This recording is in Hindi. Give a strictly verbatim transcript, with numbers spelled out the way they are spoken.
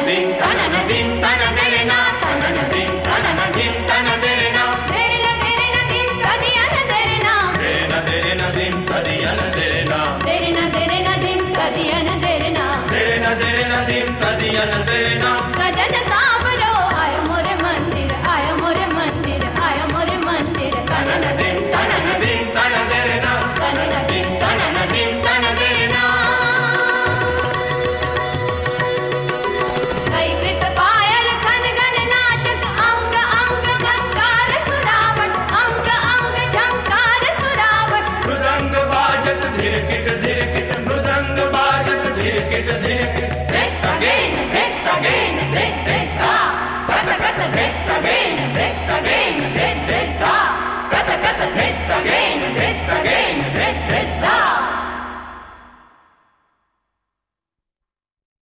दिन तनन दिन तन देना तनन दिन तनन दिन तन देना देना देना दिन तदियन देना देना देना दिन तदियन देना देना देना दिन तदियन देना देना देना दिन तदियन देना सजन सावरो आयो मोरे मंदिर आयो मोरे मंदिर आयो मोरे मंदिर तनन दिन तनन दिन तन देना तनन दिन तनन दिन तन देना कैकृत पायल खन गन नाचत अंग अंग झंकार सुरावट अंग अंग झंकार सुरावट मृदंग बाजत धिरकिट धिरकिट मृदंग बाजत धिरकिट धिरकिट